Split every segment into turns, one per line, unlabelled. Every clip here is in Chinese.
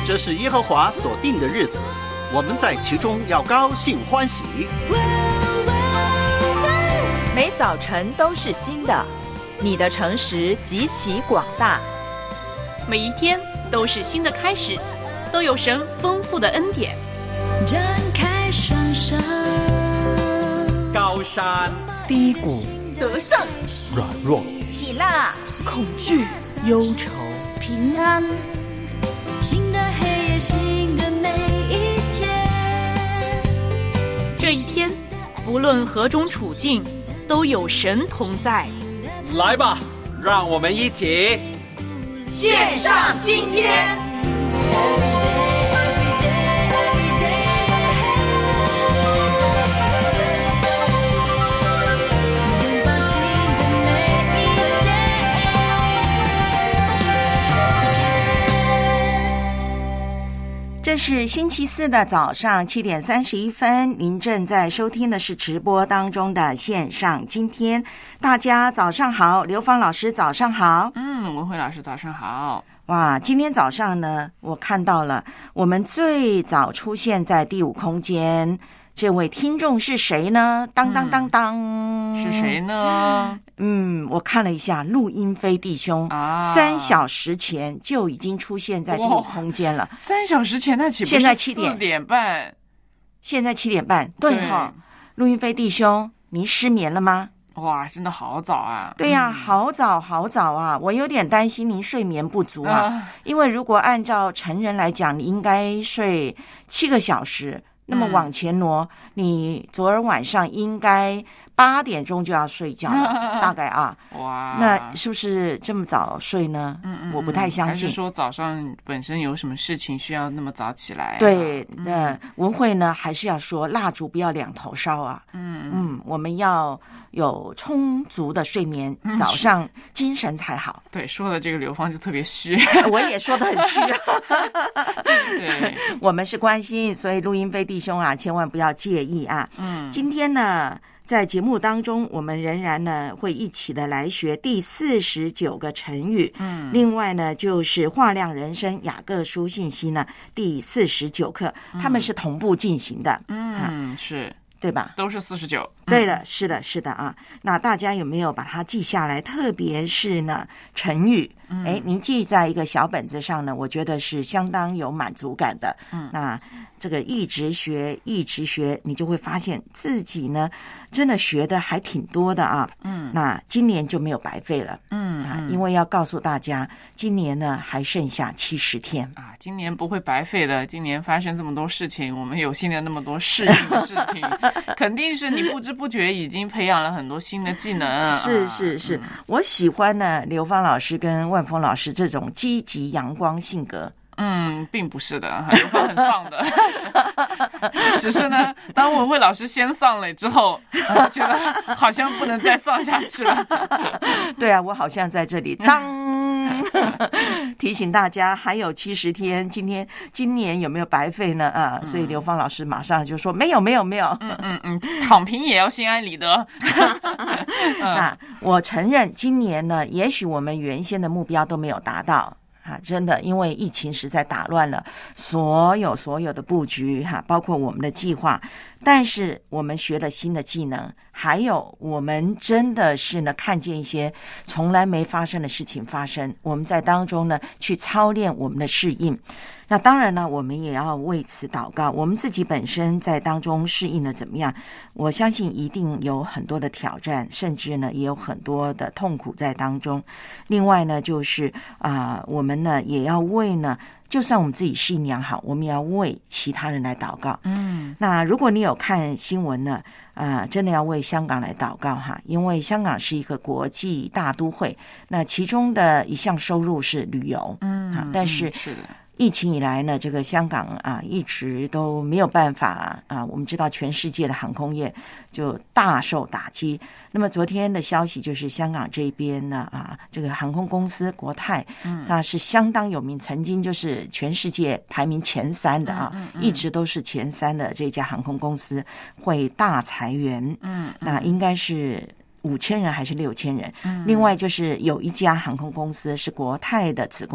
这是耶和华所定的日子，我们在其中要高兴欢喜。
每早晨都是新的，你的诚实极其广大。
每一天都是新的开始，都有神丰富的恩典。
张开双手，
高山
低谷，
得胜
软弱，
喜乐
恐惧忧愁，
平安，
新的黑夜，新的每一天。
这一天不论何种处境，都有神同在。
来吧，让我们一起
献上今天。
这是星期四的早上7点31分，您正在收听的是直播当中的线上今天。大家早上好，刘芳老师早上好。
文慧老师早上好。
哇，今天早上呢，我看到了我们最早出现在第5空间这位听众是谁呢？当当当当，
是谁呢？
我看了一下，陆英飞弟兄3小时前就已经出现在第5空间了。
3小时前，那岂不是
现在
4点半？
现在7点半，对哈。陆英飞弟兄，您失眠了吗？
哇，真的好早啊！
对呀，好早好早啊！我有点担心您睡眠不足啊，因为如果按照成人来讲，你应该睡7个小时。那么往前挪，你昨儿晚上应该8点钟就要睡觉了，大概啊。
哇，
那是不是这么早睡呢？我不太相信。
还是说早上本身有什么事情需要那么早起来？
对，文慧呢，还是要说蜡烛不要2头烧啊。我们要有充足的睡眠，早上精神才好。
对，说的这个刘芳就特别虚，
我也说的很虚。
对，
我们是关心，所以录音飞弟兄啊，千万不要介意啊。今天呢，在节目当中，我们仍然呢会一起的来学第49个成语。另外呢，就是话亮人生雅各书信息呢第49课，他们是同步进行的。
是。
对吧？
都是49。
对了，是的，是的啊。那大家有没有把它记下来？特别是呢，成语，您记在一个小本子上呢，我觉得是相当有满足感的。那这个一直学，你就会发现自己呢，真的学的还挺多的啊。那今年就没有白费了。因为要告诉大家，今年呢还剩下70天
啊。今年不会白费的，今年发生这么多事情，我们有新的那么多适应的事情，肯定是你不知不觉已经培养了很多新的技能。
是，我喜欢呢刘芳老师跟万峰老师这种积极阳光性格。
并不是的，刘芳很丧的。只是呢，当文慧老师先丧了之后，觉得好像不能再丧下去了。
对啊，我好像在这里提醒大家还有70天，今年有没有白费呢？所以刘芳老师马上就说没有。
躺平也要心安理得。
那我承认，今年呢，也许我们原先的目标都没有达到。真的，因为疫情实在打乱了所有的布局包括我们的计划。但是我们学了新的技能，还有我们真的是呢看见一些从来没发生的事情发生，我们在当中呢去操练我们的适应。那当然呢，我们也要为此祷告，我们自己本身在当中适应的怎么样？我相信一定有很多的挑战，甚至呢也有很多的痛苦在当中。另外呢，就是我们呢也要为呢，就算我们自己适应良好，我们也要为其他人来祷告。那如果你有看新闻呢，真的要为香港来祷告因为香港是一个国际大都会，那其中的一项收入是旅游。但是疫情以来呢，这个香港一直都没有办法我们知道全世界的航空业就大受打击。那么昨天的消息就是香港这边呢这个航空公司国泰，那是相当有名，曾经就是全世界排名前3的一直都是前3的这家航空公司会大裁员。那应该是5000人还是6000人。另外就是有一家航空公司是国泰的子公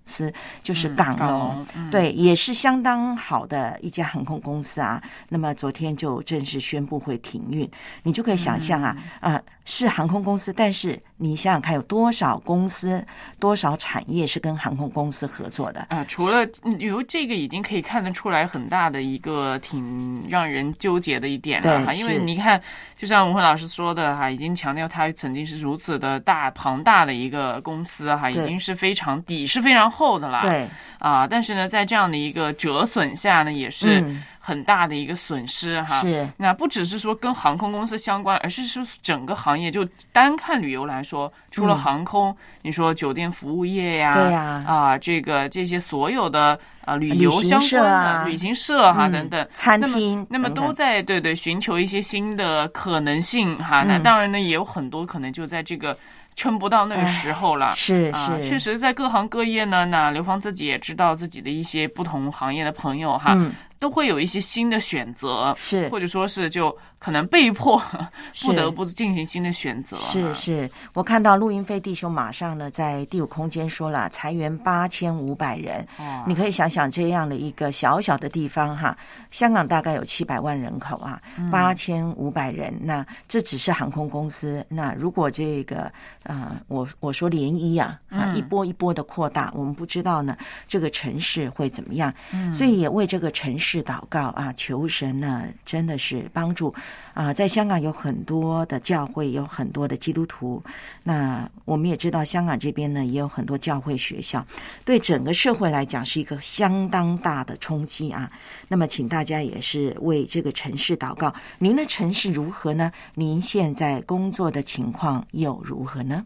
司，就是港龙，对，也是相当好的一家航空公司啊。那么昨天就正式宣布会停运，你就可以想象啊，是航空公司，但是你想想看，有多少公司、多少产业是跟航空公司合作的？
除了由这个已经可以看得出来很大的一个挺让人纠结的一点了哈，因为你看，就像文慧老师说的哈，已经强调它曾经是如此的庞大的一个公司哈，已经是非常底是非常厚的啦。
对
但是呢，在这样的一个折损下呢，也是很大的一个损失哈。
是，
那不只是说跟航空公司相关，而是说整个行业，就单看旅游来说，除了航空，你说酒店服务业呀，
对呀，
这些所有的旅游相关的旅行社哈等等，
餐厅，
那么都在对寻求一些新的可能性哈。那当然呢，也有很多可能就在这个撑不到那个时候了，
是
确实在各行各业呢，那刘芳自己也知道自己的一些不同行业的朋友哈，都会有一些新的选择，
是或
者说是就可能被迫不得不进行新的选择。
是，我看到陆英飞弟兄马上呢在第五空间说了裁员8500人，你可以想想这样的一个小小的地方哈，香港大概有700万人口啊，8500人，那这只是航空公司，那如果这个我说涟漪一波一波的扩大，我们不知道呢这个城市会怎么样，所以也为这个城市祷告啊，求神呢真的是帮助在香港有很多的教会，有很多的基督徒，那我们也知道香港这边呢也有很多教会学校，对整个社会来讲是一个相当大的冲击啊。那么请大家也是为这个城市祷告。您的城市如何呢？您现在工作的情况又如何呢？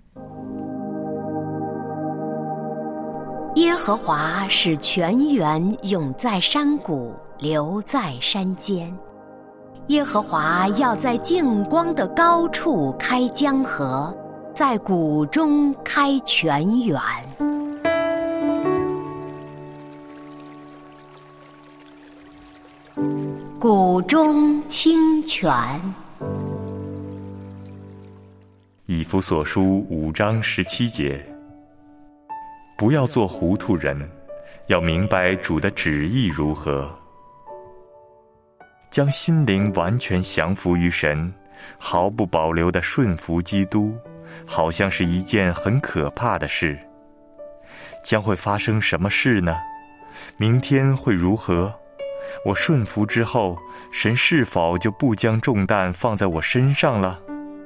耶和华使泉源涌在山谷，流在山间。耶和华要在净光的高处开江河，在谷中开泉源。谷中清泉。
以弗所书5章17节，不要做糊涂人，要明白主的旨意如何，将心灵完全降服于神，毫不保留地顺服基督，好像是一件很可怕的事。将会发生什么事呢？明天会如何？我顺服之后，神是否就不将重担放在我身上了？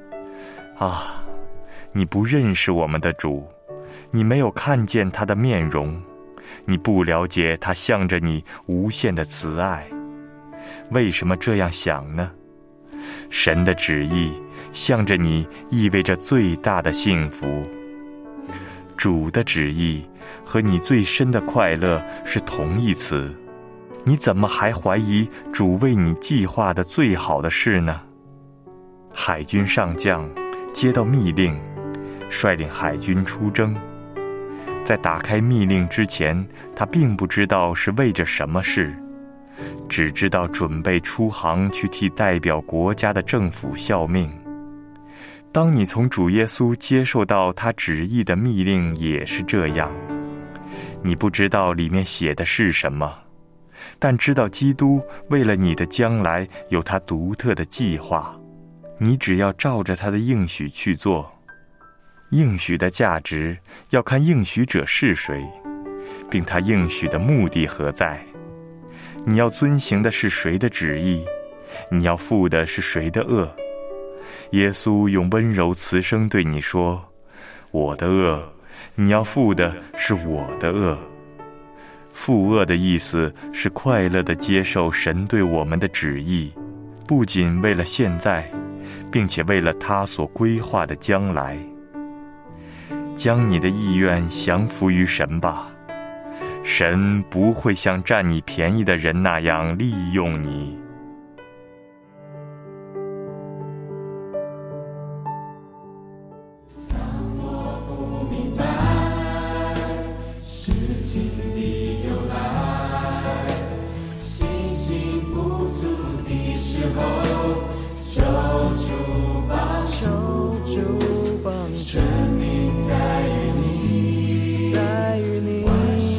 你不认识我们的主，你没有看见他的面容，你不了解他向着你无限的慈爱。为什么这样想呢？神的旨意向着你意味着最大的幸福，主的旨意和你最深的快乐是同义词，你怎么还怀疑主为你计划的最好的事呢？海军上将接到密令，率领海军出征，在打开密令之前，他并不知道是为着什么事，只知道准备出航去替代表国家的政府效命。当你从主耶稣接受到他旨意的密令也是这样，你不知道里面写的是什么，但知道基督为了你的将来有他独特的计划，你只要照着他的应许去做。应许的价值要看应许者是谁，并他应许的目的何在。你要遵行的是谁的旨意？你要负的是谁的恶？耶稣用温柔慈声对你说，我的恶，你要负的是我的恶。负恶的意思是快乐地接受神对我们的旨意，不仅为了现在，并且为了他所规划的将来。将你的意愿降服于神吧，神不会像占你便宜的人那样利用你。
在于你，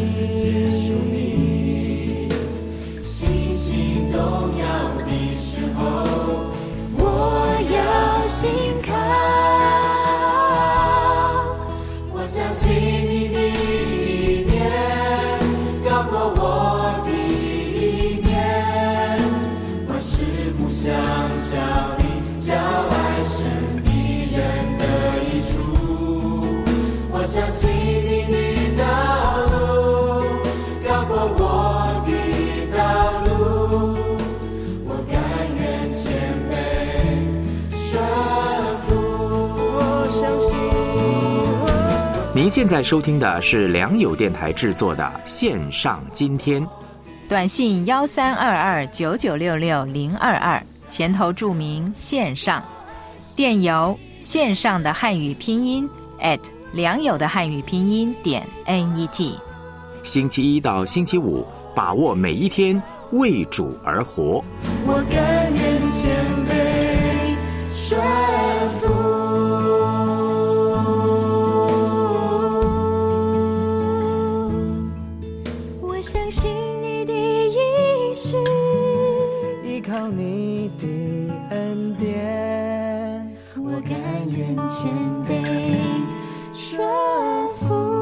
您现在收听的是良友电台制作的线上今天，
短信132299660022，前头注明线上，电邮线上的汉语拼音良友的汉语拼音.net。
星期一到星期五，把握每一天，为主而活。
我甘愿谦卑顺服。我相信你的应许，
依靠你的恩典，
我甘愿谦卑顺服。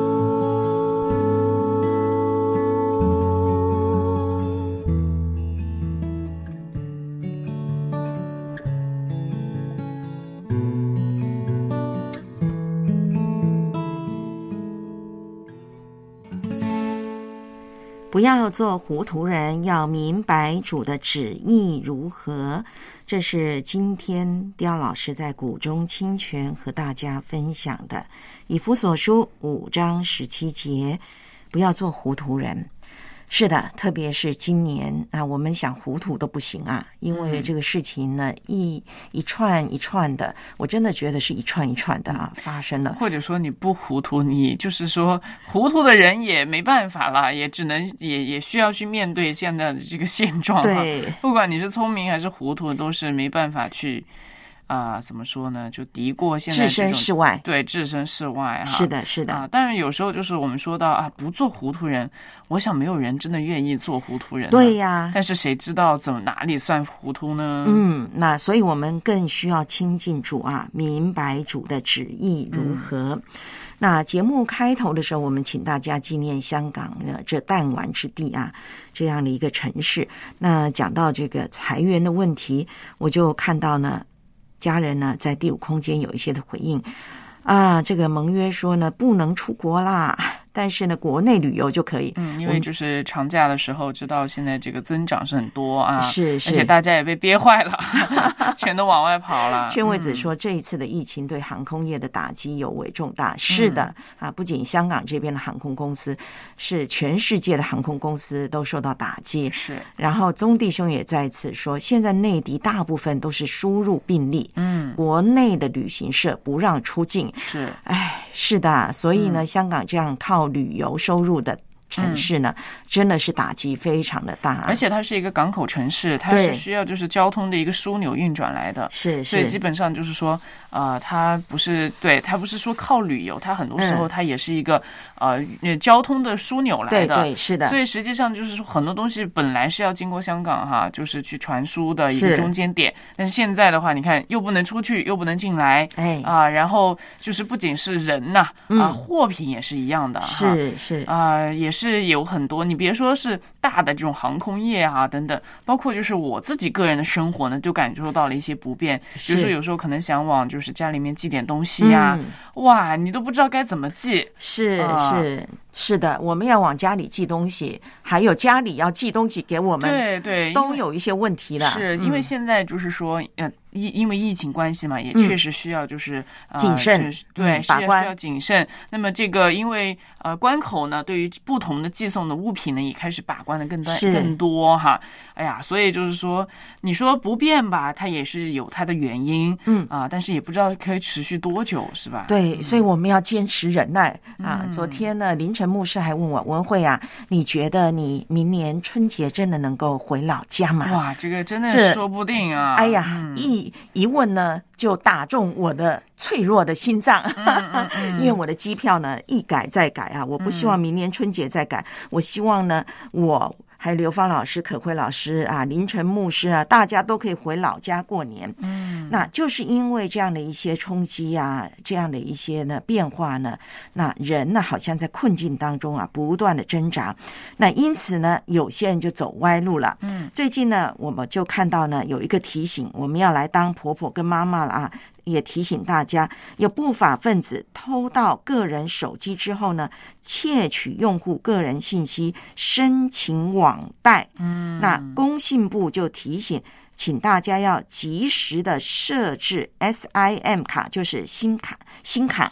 不要做糊涂人，要明白主的旨意如何。这是今天刁老师在谷中清泉和大家分享的以弗所书5章17节，不要做糊涂人。是的，特别是今年啊，我们想糊涂都不行啊，因为这个事情呢，一串一串的，我真的觉得是一串一串的啊，发生了。
或者说你不糊涂，你就是说糊涂的人也没办法了，也只能也需要去面对现在的这个现状。
对，
不管你是聪明还是糊涂，都是没办法去。怎么说呢？就敌过现在
置身事外，
对，置身事外哈。
是的，是的。
但是有时候就是我们说到不做糊涂人，我想没有人真的愿意做糊涂人。
对呀。
但是谁知道哪里算糊涂呢？
那所以我们更需要亲近主啊，明白主的旨意如何。那节目开头的时候，我们请大家纪念香港这弹丸之地啊，这样的一个城市。那讲到这个裁员的问题，我就看到呢。家人呢，在第5空间有一些的回应啊，这个盟约说呢，不能出国啦，但是呢，国内旅游就可以。
因为就是长假的时候，知道现在这个增长是很多啊，
是，
而且大家也被憋坏了，全都往外跑了。
宣惠子说，这一次的疫情对航空业的打击尤为重大。是的啊，不仅香港这边的航空公司，是全世界的航空公司都受到打击。
是，
然后宗弟兄也再次说，现在内地大部分都是输入病例，国内的旅行社不让出境。
是，
是的，所以呢，香港这样靠旅游收入的城市呢，真的是打击非常的大，
而且它是一个港口城市，它是需要就是交通的一个枢纽运转来的，
是，
所以基本上就是说，它不是说靠旅游，它很多时候它也是一个交通的枢纽来的，
对，是的。
所以实际上就是说，很多东西本来是要经过香港哈，就是去传输的一个中间点，但是现在的话，你看又不能出去，又不能进来，然后就是不仅是人呐，货品也是一样的，
是，
也是有很多，你别说是大的这种航空业啊等等，包括就是我自己个人的生活呢，就感受到了一些不便。比如说有时候可能想往就是家里面寄点东西啊，哇，你都不知道该怎么寄。
是的，我们要往家里寄东西，还有家里要寄东西给我们，
对，
都有一些问题了。
是因为现在就是说，因为疫情关系嘛，也确实需要就是
谨慎，
对，
把关
需要谨慎。那么这个因为关口呢，对于不同的寄送的物品呢，也开始把关的更多哈。哎呀，所以就是说，你说不便吧，它也是有它的原因，但是也不知道可以持续多久，是吧？
对，所以我们要坚持忍耐啊。昨天呢，凌晨牧师还问我文慧啊，你觉得你明年春节真的能够回老家吗？
哇，这个真的说不定啊！
哎呀，一问呢，就打中我的脆弱的心脏，因为我的机票呢一改再改啊，我不希望明年春节再改，我希望呢还有刘芳老师、可慧老师啊、林晨牧师啊，大家都可以回老家过年。那就是因为这样的一些冲击啊，这样的一些呢变化呢，那人呢好像在困境当中啊，不断的挣扎。那因此呢，有些人就走歪路了。最近呢，我们就看到呢有一个提醒，我们要来当婆婆跟妈妈了啊。也提醒大家，有不法分子偷到个人手机之后呢，窃取用户个人信息，申请网贷。那工信部就提醒，请大家要及时的设置 SIM 卡，就是新卡。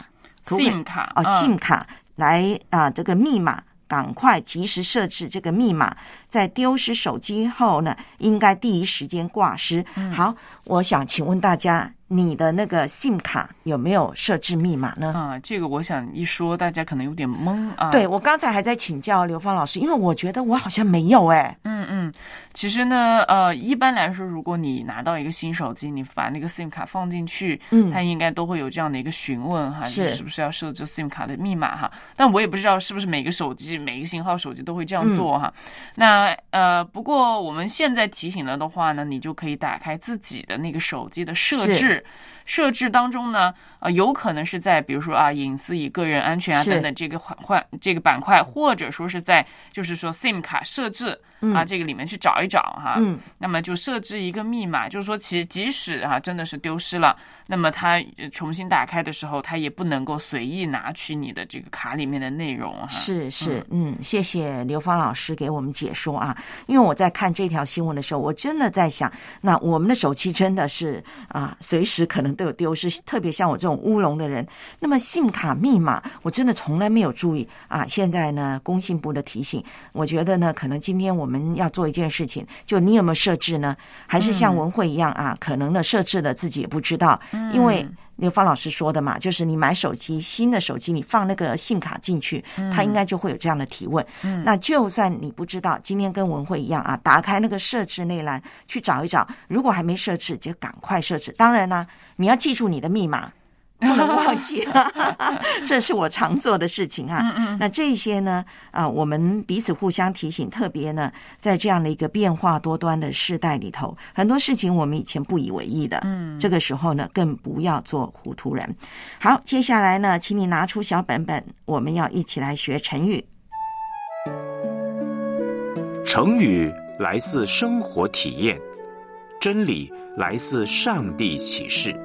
SIM 卡
SIM 卡来这个密码赶快及时设置这个密码，在丢失手机后呢，应该第一时间挂失。好，我想请问大家，你的那个 SIM 卡有没有设置密码呢？
这个我想一说，大家可能有点懵啊。
对，我刚才还在请教刘芳老师，因为我觉得我好像没有
其实呢，一般来说，如果你拿到一个新手机，你把那个 SIM 卡放进去，它应该都会有这样的一个询问哈，是不是要设置 SIM 卡的密码哈？但我也不知道是不是每个手机、每个型号手机都会这样做哈。那不过我们现在提醒了的话呢，你就可以打开自己的那个手机的设置。设置当中呢，有可能是在比如说隐私与个人安全等等这个板块，或者说是在就是说 SIM 卡设置这个里面去找一找哈。那么就设置一个密码，就是说其实即使真的是丢失了，那么它重新打开的时候，它也不能够随意拿取你的这个卡里面的内容哈。
是，谢谢刘芳老师给我们解说啊。因为我在看这条新闻的时候，我真的在想，那我们的手机真的是随时可能都有丢失，特别像我这种乌龙的人。那么SIM卡密码我真的从来没有注意现在呢工信部的提醒，我觉得呢可能今天我们要做一件事情，就你有没有设置呢？还是像文慧一样可能呢设置了自己也不知道。因为刘芳老师说的嘛，就是你买手机，新的手机你放那个SIM卡进去，它应该就会有这样的提问。那就算你不知道，今天跟文慧一样打开那个设置内栏去找一找，如果还没设置就赶快设置。当然啦，你要记住你的密码，不能忘记这是我常做的事情那这些呢我们彼此互相提醒，特别呢在这样的一个变化多端的世代里头，很多事情我们以前不以为意的这个时候呢更不要做糊涂人。好，接下来呢请你拿出小本本，我们要一起来学成语。
成语来自生活体验，真理来自上帝启示。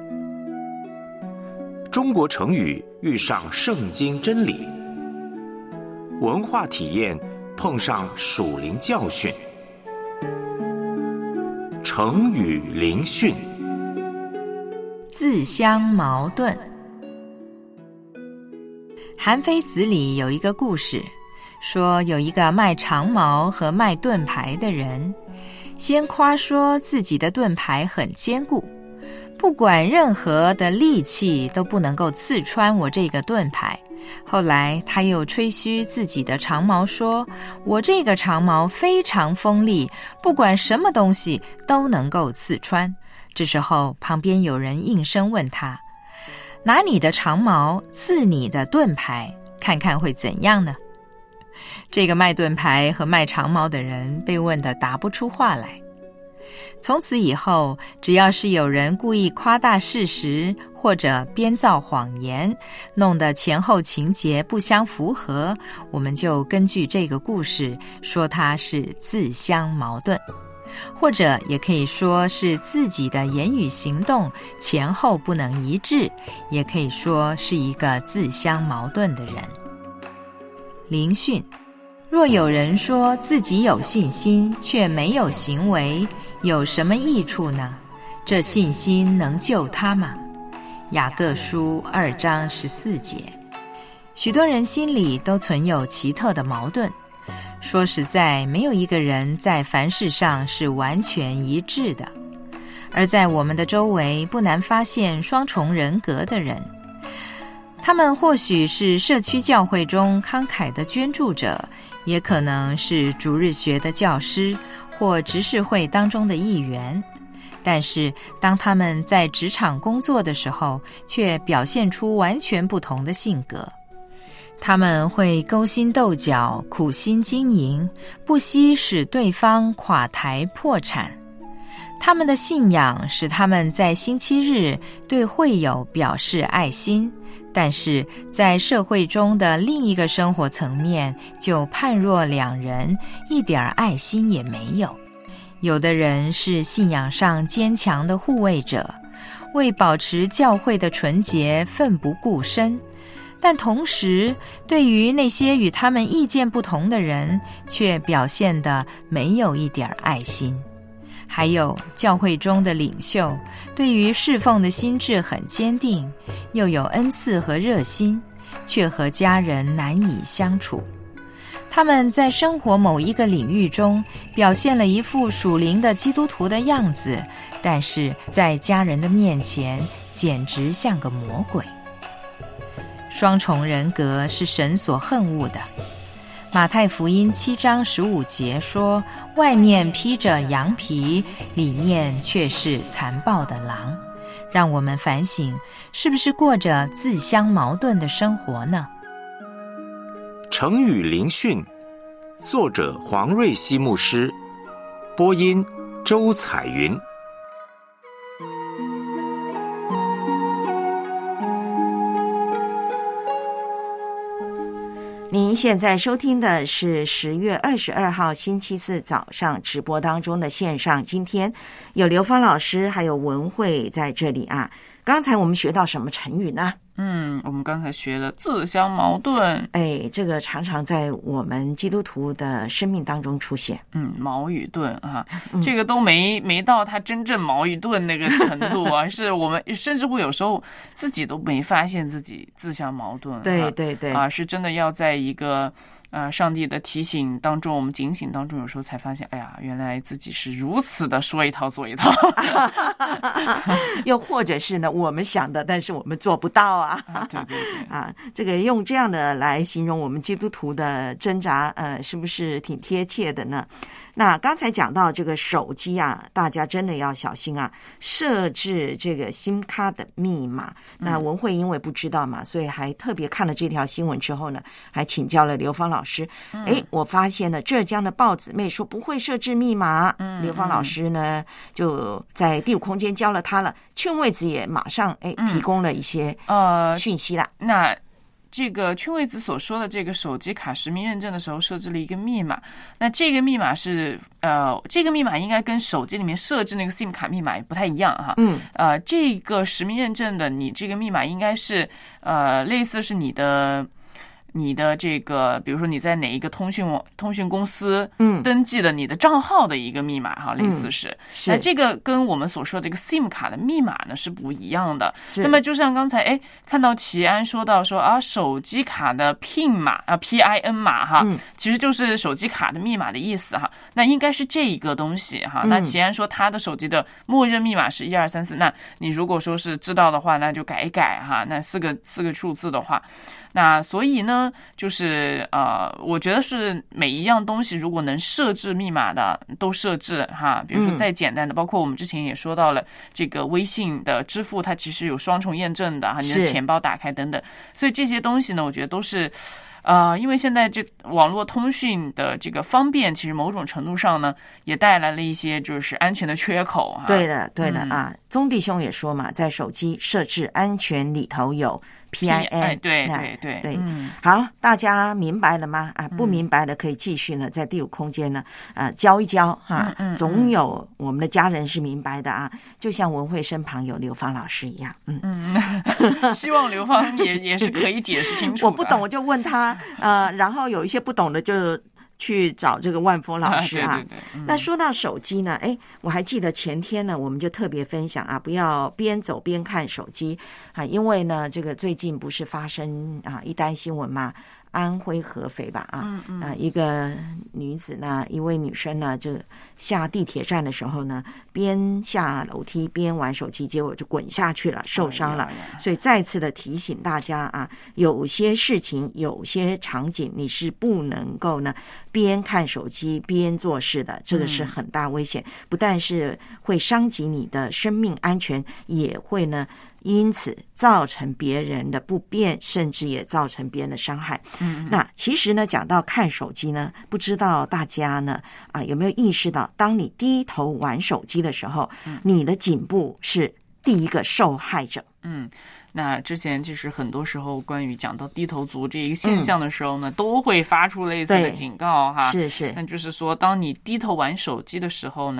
中国成语遇上圣经真理，文化体验碰上属灵教训。成语灵讯。
自相矛盾。韩非子里有一个故事，说有一个卖长矛和卖盾牌的人，先夸说自己的盾牌很坚固，不管任何的利器都不能够刺穿我这个盾牌。后来他又吹嘘自己的长矛，说我这个长矛非常锋利，不管什么东西都能够刺穿。这时候旁边有人应声问他，拿你的长矛刺你的盾牌，看看会怎样呢？这个卖盾牌和卖长矛的人被问得答不出话来。从此以后，只要是有人故意夸大事实或者编造谎言，弄得前后情节不相符合，我们就根据这个故事说它是自相矛盾，或者也可以说是自己的言语行动前后不能一致，也可以说是一个自相矛盾的人。灵讯。若有人说自己有信心却没有行为，有什么益处呢？这信心能救他吗？雅各书2章14节。许多人心里都存有奇特的矛盾，说实在，没有一个人在凡事上是完全一致的。而在我们的周围，不难发现双重人格的人，他们或许是社区教会中慷慨的捐助者，也可能是主日学的教师或执事会当中的一员，但是当他们在职场工作的时候，却表现出完全不同的性格。他们会勾心斗角，苦心经营，不惜使对方垮台破产。他们的信仰使他们在星期日对会友表示爱心，但是在社会中的另一个生活层面就判若两人，一点爱心也没有。有的人是信仰上坚强的护卫者，为保持教会的纯洁奋不顾身，但同时对于那些与他们意见不同的人却表现得没有一点爱心。还有教会中的领袖，对于侍奉的心志很坚定，又有恩赐和热心， 却和家人难以相处。他们在生活某一个领域中表现了一副属灵的基督徒的样子，但是在家人的面前简直像个魔鬼。双重人格是神所恨恶的。马太福音7章15节说，外面披着羊皮，里面却是残暴的狼。让我们反省，是不是过着自相矛盾的生活呢？
成语灵讯，作者黄瑞希牧师，播音周彩云。
您现在收听的是10月22号星期四早上直播当中的线上今天，有刘芳老师还有文慧在这里啊。刚才我们学到什么成语呢？
我们刚才学了自相矛盾。
这个常常在我们基督徒的生命当中出现。
矛与盾啊，这个都没到他真正矛与盾那个程度啊，是我们甚至会有时候自己都没发现自己自相矛盾。
对对对
啊，是真的要在一个上帝的提醒当中，我们警醒当中，有时候才发现，哎呀，原来自己是如此的说一套做一套。
又或者是呢，我们想的，但是我们做不到啊。
对对对
啊，这个用这样的来形容我们基督徒的挣扎，是不是挺贴切的呢？那刚才讲到这个手机啊，大家真的要小心啊，设置这个 SIM 卡的密码。那文慧因为不知道嘛，所以还特别看了这条新闻之后呢，还请教了刘芳老师。我发现呢，浙江的豹姊妹说不会设置密码，刘芳老师呢就在第五空间教了他了，劝慰子也马上提供了一些讯息啦。
那这个劝慰子所说的这个手机卡实名认证的时候设置了一个密码，那这个密码是这个密码应该跟手机里面设置那个 SIM 卡密码也不太一样哈。这个实名认证的你这个密码应该是类似是你的这个，比如说你在哪一个通讯公司登记的你的账号的一个密码哈，类似是。那这个跟我们所说的这个 SIM 卡的密码呢是不一样的。那么就像刚才看到齐安说到说手机卡的 PIN 码PIN 码哈，其实就是手机卡的密码的意思哈。那应该是这一个东西哈。那齐安说他的手机的默认密码是1234，那你如果说是知道的话，那就改一改哈。那四个数字的话。那所以呢，就是我觉得是每一样东西如果能设置密码的都设置哈，比如说再简单的，包括我们之前也说到了这个微信的支付，它其实有双重验证的哈，你的钱包打开等等，所以这些东西呢，我觉得都是因为现在这网络通讯的这个方便，其实某种程度上呢，也带来了一些就是安全的缺口哈。
对的啊，宗弟兄也说嘛，在手机设置安全里头有PIN，
对，
好，大家明白了吗？不明白的可以继续呢，在第五空间呢，教一教哈。总有我们的家人是明白的啊，就像文慧身旁有刘芳老师一样。
希望刘芳也是可以解释清楚。
我不懂我就问他，然后有一些不懂的就去找这个万峰老师啊。
对，
那说到手机呢，我还记得前天呢，我们就特别分享不要边走边看手机啊，因为呢，这个最近不是发生一单新闻嘛，安徽合肥吧一个女子呢，一位女生呢，就下地铁站的时候呢，边下楼梯边玩手机，结果就滚下去了，受伤了。所以再次的提醒大家有些事情有些场景你是不能够呢边看手机边做事的，这个是很大危险，不但是会伤及你的生命安全，也会呢因此造成别人的不便，甚至也造成别人的伤害。那其实呢，讲到看手机呢，不知道大家呢有没有意识到，当你低头玩手机的时候，你的颈部是第一个受害者。
那之前就是很多时候关于讲到低头族这一个现象的时候呢，都会发出类似的警告哈。
是。
那就是说，当你低头玩手机的时候呢，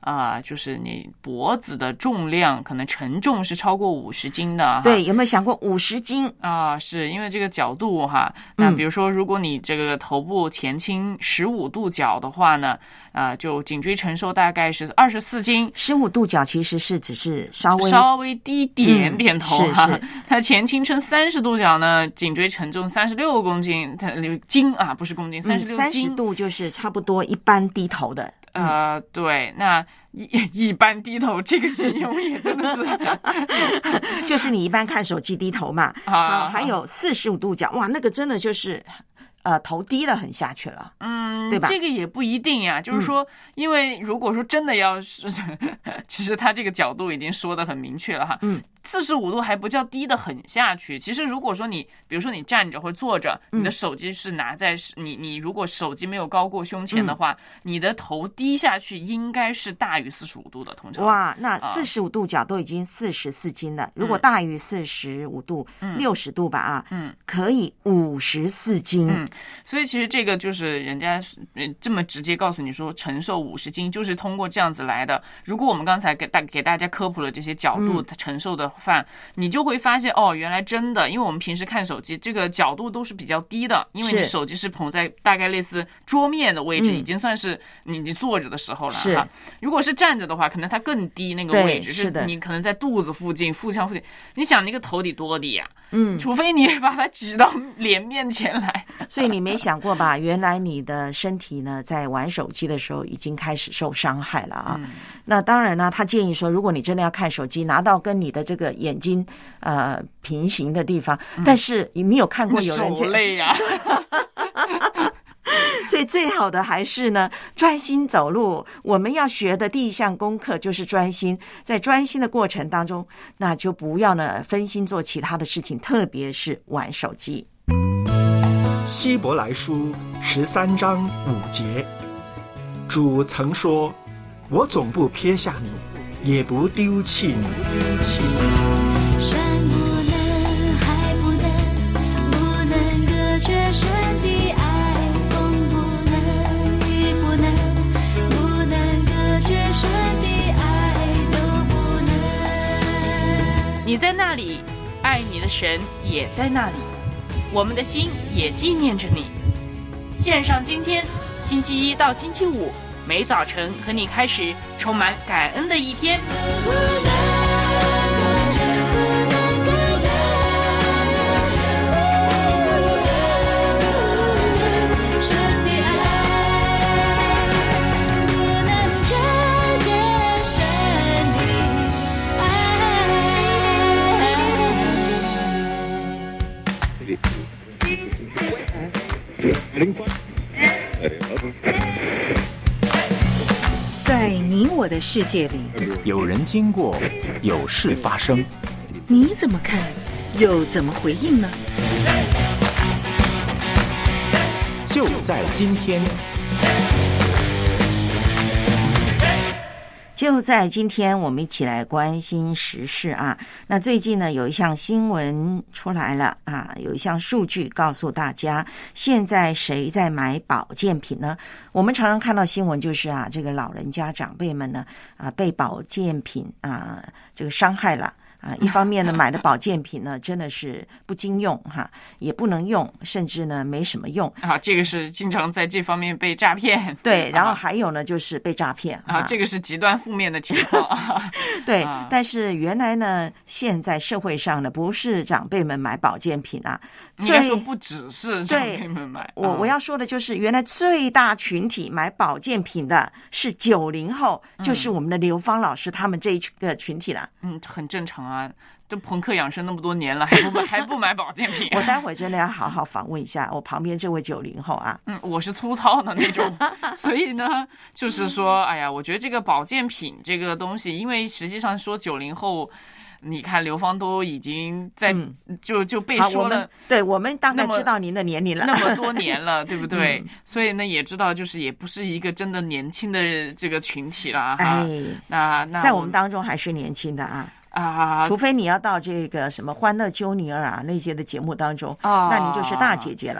就是你脖子的重量可能承重是超过50斤的。
对，有没有想过50斤
啊？是因为这个角度哈。那比如说，如果你这个头部前倾15度角的话呢，就颈椎承受大概是24斤。
15度角其实是只是稍
微低点点头哈。
是
它前倾成30度角呢，颈椎承重36公斤，斤啊，不是公斤，36斤。
30度就是差不多一般低头的。
对，那一般低头这个形容也真的是，
就是你一般看手机低头嘛。好，还有45度角，哇，那个真的就是头低了很下去了，对吧？
这个也不一定呀，就是说，因为如果说真的要是，其实他这个角度已经说得很明确了哈，45度还不叫低的很下去。其实如果说你，比如说你站着或坐着，你的手机是拿在你如果手机没有高过胸前的话，你的头低下去应该是大于45度的，通常。
哇，那45度角都已经44斤了，如果大于45度，60度吧可以54斤。
所以其实这个就是人家这么直接告诉你说承受50斤，就是通过这样子来的。如果我们刚才给大家科普了这些角度承受的范，你就会发现原来真的，因为我们平时看手机这个角度都是比较低的，因为你手机是捧在大概类似桌面的位置，已经算是你坐着的时候了哈。如果是站着的话，可能它更低，那个位置是你可能在肚子附近、腹腔附近。你想那个头得多低啊？除非你把它举到脸面前来。
所以你没想过吧？原来你的身体呢，在玩手机的时候已经开始受伤害了啊。那当然呢，他建议说，如果你真的要看手机，拿到跟你的这个眼睛平行的地方，但是你有看过有人
手累呀？
所以最好的还是呢，专心走路。我们要学的第一项功课就是专心，在专心的过程当中，那就不要呢分心做其他的事情，特别是玩手机。
希伯来书13章5节，主曾说：“我总不撇下你，也不丢弃你。”
山不能，海不能，不能隔绝神的爱；风不能，雨不能，不能隔绝神的爱，都不能。
你在那里，爱你的神也在那里，我们的心也纪念着你。线上今天，星期一到星期五，每早晨和你开始充满感恩的一天。
在你我的世界里，
有人经过，有事发生，
你怎么看，又怎么回应呢？
就在今天。
就在今天，我们一起来关心时事啊。那最近呢，有一项新闻出来了啊，有一项数据告诉大家，现在谁在买保健品呢？我们常常看到新闻，就是这个老人家长辈们呢被保健品这个伤害了。一方面呢，买的保健品呢真的是不经用也不能用，甚至呢没什么用
这个是经常在这方面被诈骗。
对，然后还有呢就是被诈骗
这个是极端负面的情况
对，但是原来呢，现在社会上呢不是长辈们买保健品
应该说不只是长辈们买。
我要说的就是原来最大群体买保健品的是90后，就是我们的刘芳老师他们这一个群体了。
很正常啊，这朋克养生那么多年了，还不买保健品
我待会真的要好好访问一下我旁边这位90后啊。
我是粗糙的那种所以呢就是说哎呀，我觉得这个保健品这个东西，因为实际上说90后，你看刘芳都已经在就被说了，
对，我们大概知道您的年龄了，
那么多年了对不对所以呢也知道就是也不是一个真的年轻的这个群体了那
在我们当中还是年轻的除非你要到这个什么欢乐丘尼尔那些的节目当中那您就是大姐姐了。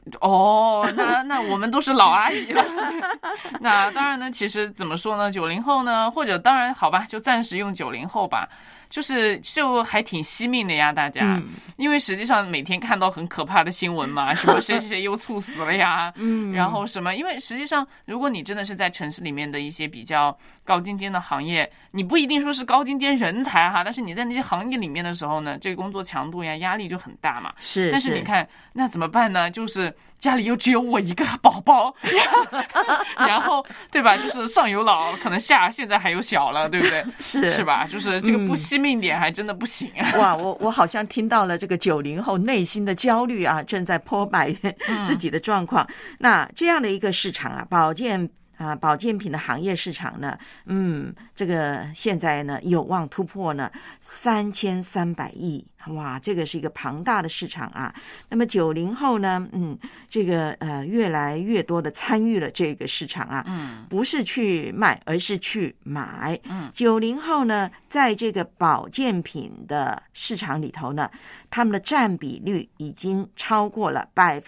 哦，那我们都是老阿姨了。那当然呢，其实怎么说呢，90后呢，或者当然好吧，就暂时用90后吧。就还挺惜命的呀，大家，因为实际上每天看到很可怕的新闻嘛，什么谁谁谁又猝死了呀，然后什么，因为实际上如果你真的是在城市里面的一些比较高精尖的行业，你不一定说是高精尖人才哈，但是你在那些行业里面的时候呢，这个工作强度呀，压力就很大嘛。
是，
但是你看那怎么办呢？就是家里又只有我一个宝宝，然后对吧？就是上有老，可能下现在还有小了，对不对？是吧？就是这个不惜命点还真的不行啊！
哇，我好像听到了这个90后内心的焦虑啊，正在剖白自己的状况。那这样的一个市场啊，保健品的行业市场呢，这个现在呢有望突破呢3300亿。哇，这个是一个庞大的市场啊。那么90后呢，这个越来越多的参与了这个市场啊，不是去卖，而是去买。90后呢，在这个保健品的市场里头呢，他们的占比率已经超过了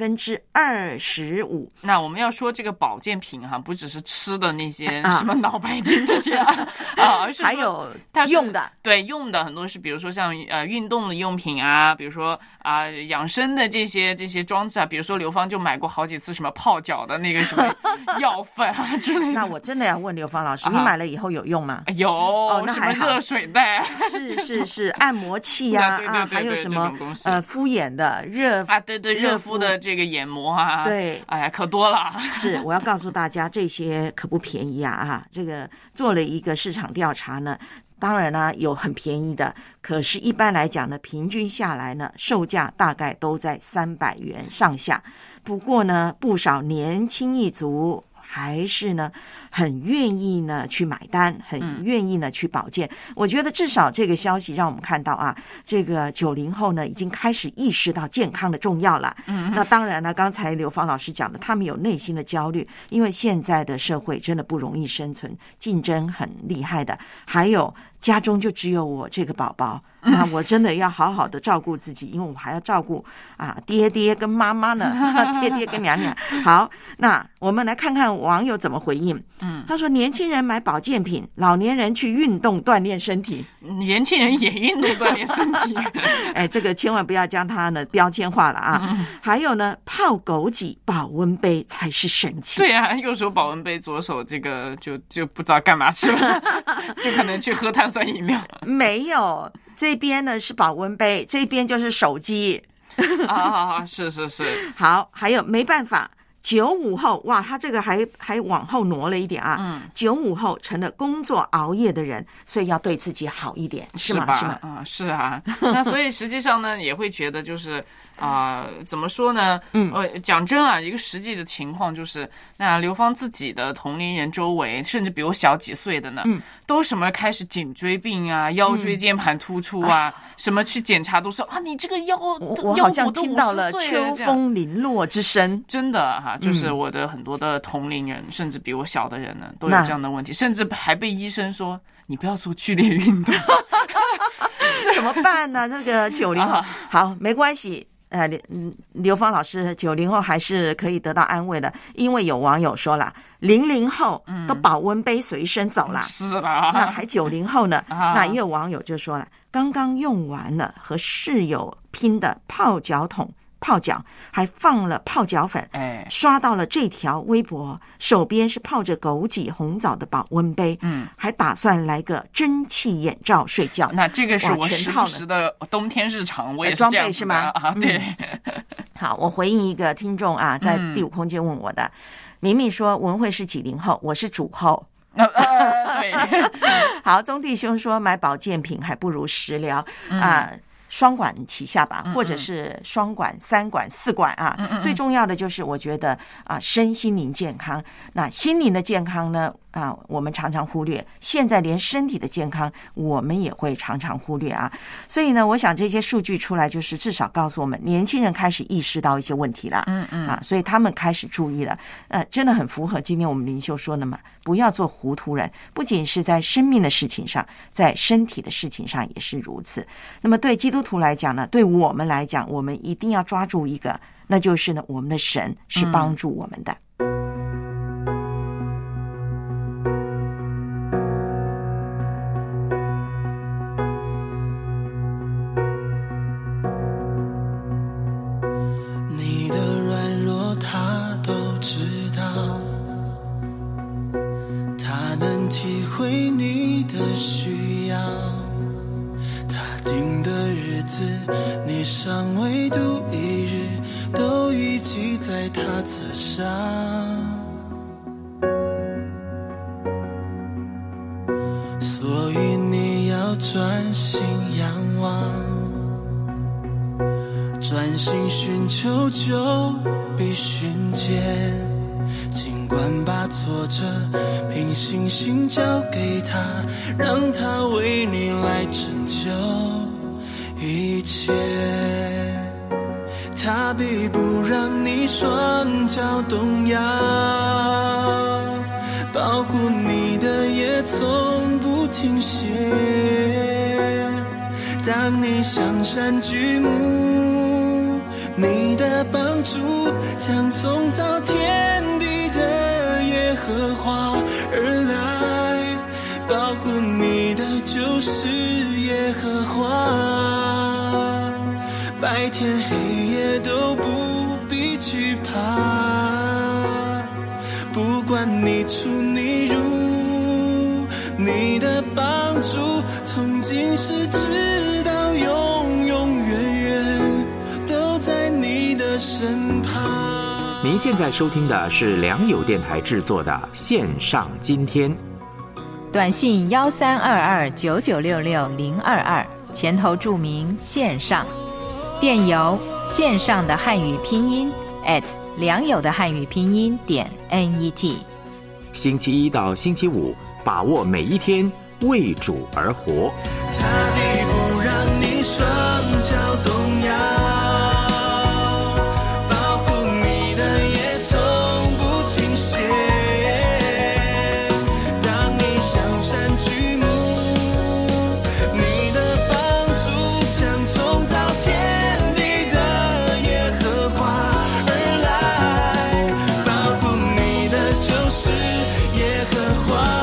25%。
那我们要说这个保健品哈，不只是吃的那些什么脑白金这些而是
还有
用的，对，用的很多是比如说像运动的用品啊，比如说养生的这些装置啊，比如说刘芳就买过好几次什么泡脚的那个什么药粉啊之类的。
那我真的要问刘芳老师，你买了以后有用吗？
有，那还好。热水袋，
是按摩器呀，还有什么敷眼的热
敷的这个眼膜啊，
对，
哎呀，可多了。
是，我要告诉大家，这些可不便宜啊！这个做了一个市场调查呢。当然呢，有很便宜的，可是一般来讲呢，平均下来呢，售价大概都在300元上下。不过呢，不少年轻一族还是呢很愿意呢去买单，很愿意呢去保健。我觉得至少这个消息让我们看到啊，这个90后呢已经开始意识到健康的重要了。那当然呢，刚才刘芳老师讲的，他们有内心的焦虑，因为现在的社会真的不容易生存，竞争很厉害的，还有家中就只有我这个宝宝。那我真的要好好的照顾自己，因为我还要照顾爹爹跟妈妈呢，爹爹跟娘娘。好，那我们来看看网友怎么回应。他说年轻人买保健品，老年人去运动锻炼身体。
年轻人也运动锻炼身体。
哎，这个千万不要将它呢标签化了啊。还有呢，泡枸杞保温杯才是神器。
对啊，右手保温杯，左手这个就不知道干嘛去了，就可能去喝碳酸饮料。
没有。这边呢是保温杯，这边就是手机。
是。
好，还有没办法，95后，哇，他这个还往后挪了一点啊。95后成了工作熬夜的人，所以要对自己好一点，是吗？
是啊。那所以实际上呢，也会觉得就是怎么说呢？讲真啊，一个实际的情况就是，那刘芳自己的同龄人周围，甚至比我小几岁的呢，都什么开始颈椎病啊、腰椎间盘突出啊，什么去检查都说你这个腰，
我好像听到了秋风零落之声。
真的哈，就是我的很多的同龄人，甚至比我小的人呢，都有这样的问题，甚至还被医生说你不要做剧烈运动。
这怎么办呢？这个90后，好，没关系。刘芳老师90后还是可以得到安慰的，因为有网友说了，00后都保温杯随身走了，
是啦，
那还90后呢？那也有网友就说了，刚刚用完了和室友拼的泡脚桶泡脚，还放了泡脚粉，刷到了这条微博，手边是泡着枸杞红枣的保温杯，还打算来个蒸汽眼罩睡觉。
那这个是我时不时的冬天日常，我也是这样子的
装备是吗？
对。
好，我回应一个听众啊，在第五空间问我的，明明说文慧是90后，我是主后。
对。
好，宗弟兄说买保健品还不如食疗双管齐下吧，或者是双管、3管、4管啊。最重要的就是我觉得身心灵健康。那心灵的健康呢我们常常忽略，现在连身体的健康我们也会常常忽略啊。所以呢，我想这些数据出来，就是至少告诉我们，年轻人开始意识到一些问题了，所以他们开始注意了。真的很符合今天我们灵修说的嘛，不要做糊涂人，不仅是在生命的事情上，在身体的事情上也是如此。那么对基督徒来讲呢，对我们来讲，我们一定要抓住一个那就是呢，我们的神是帮助我们的。
你的软弱他都知道，他能体会你的需要，他定的日子你尚未度一日，都已记在他册上。所以你要专心仰望，专心寻求就必寻见，尽管把挫折凭信心交给他，让他为你来拯救一切。他必不让你双脚动摇，保护你的也从不停歇。当你向山举目，你的帮助将从造天地的耶和华而来，保护你的就是耶和华，白天黑夜都不必惧怕，不管你出你入，你的帮助从今时直到永永远远都在你的身旁。
您现在收听的是良友电台制作的线上今天，
短信132299660022，前头注明线上，电邮线上的汉语拼音良友的汉语拼音.net。
星期一到星期五，把握每一天，为主而活。
他必不让你双脚动摇，保护你的也从不停歇。当你向山举目，你的帮助将从造天地的耶和华而来，保护你的就是耶和华。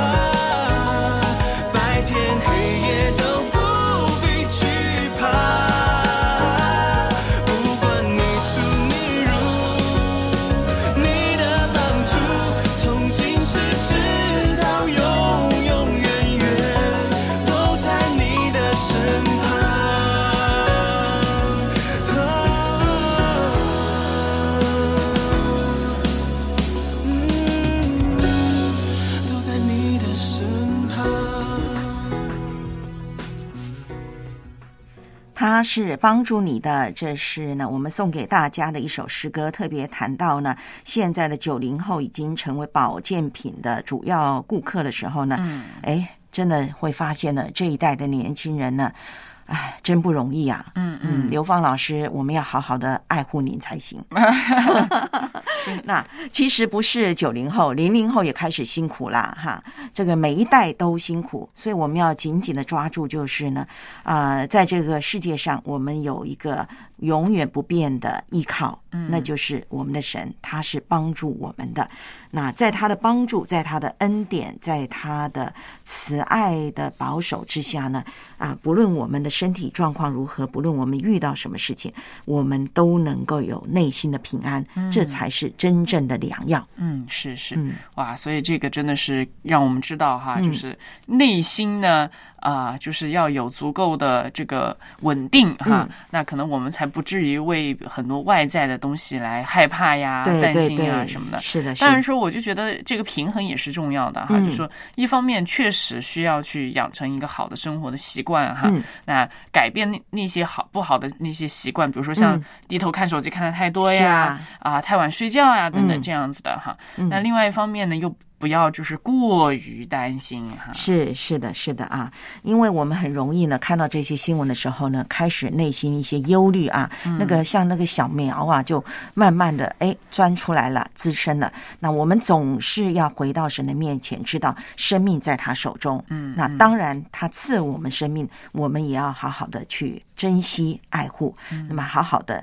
他是帮助你的，这是呢我们送给大家的一首诗歌，特别谈到呢现在的90后已经成为保健品的主要顾客的时候呢，真的会发现呢这一代的年轻人呢，真不容易啊。刘芳老师，我们要好好的爱护您才行。那其实不是90后，00后也开始辛苦啦哈，这个每一代都辛苦，所以我们要紧紧的抓住，就是呢在这个世界上我们有一个永远不变的依靠，那就是我们的神，他是帮助我们的。那在他的帮助，在他的恩典，在他的慈爱的保守之下呢，不论我们的身体状况如何，不论我们遇到什么事情，我们都能够有内心的平安，这才是真正的良药。
是哇，所以这个真的是让我们知道哈，就是内心呢就是要有足够的这个稳定哈，那可能我们才不至于为很多外在的东西来害怕呀、担心呀什么的。
是的，
当然说，我就觉得这个平衡也是重要的哈，就是说一方面确实需要去养成一个好的生活的习惯哈，那改变那些不好的那些习惯，比如说像低头看手机看得太多呀，太晚睡觉呀等等这样子的哈。那另外一方面呢，又不要就是过于担心哈。
是的啊，因为我们很容易呢看到这些新闻的时候呢，开始内心一些忧虑啊，那个像那个小苗啊，就慢慢的钻出来了，滋生了。那我们总是要回到神的面前，知道生命在他手中。那当然他赐我们生命，我们也要好好的去珍惜爱护，那么好好的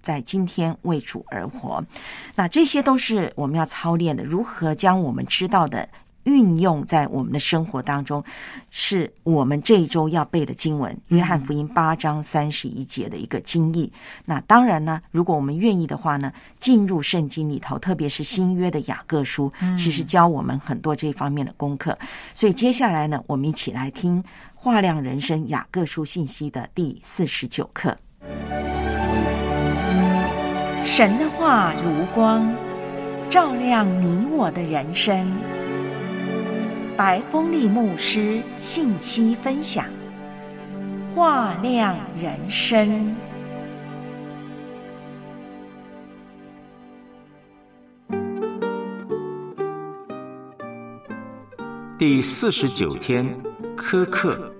在今天为主而活。那这些都是我们要操练的，如何将我们知道的运用在我们的生活当中，是我们这一周要背的经文，约翰福音8章31节的一个经义。那当然呢，如果我们愿意的话呢，进入圣经里头，特别是新约的雅各书，其实教我们很多这方面的功课。所以接下来呢，我们一起来听话亮人生雅各书信息的第49课。神的话如光，照亮你我的人生。白风利牧师信息分享，话亮人生。
第49天，苛刻。